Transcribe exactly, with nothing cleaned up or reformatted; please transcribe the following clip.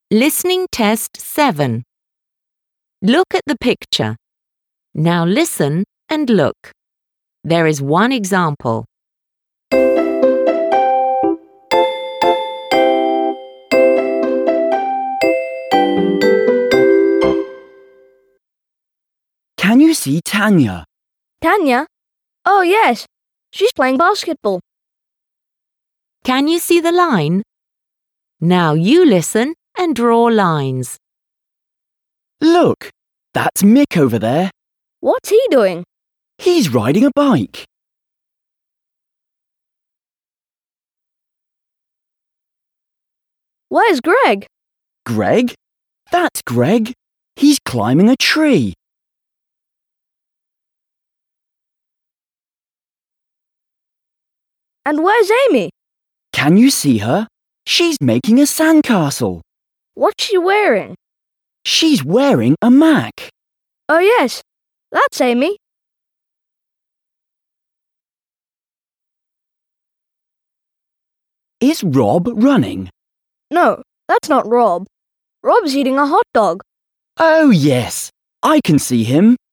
Listening Test seven. Look at the picture. Now listen and look. There is one example. Can you see Tanya? Tanya? Oh, yes. She's playing basketball. Can you see the line? Now you listen and draw lines. Look, that's Mick over there. What's he doing? He's riding a bike. Where's Greg? Greg? That's Greg. He's climbing a tree. And where's Amy? Can you see her? She's making a sandcastle. What's she wearing? She's wearing a Mac. Oh, yes. That's Amy. Is Rob running? No, that's not Rob. Rob's eating a hot dog. Oh, yes. I can see him.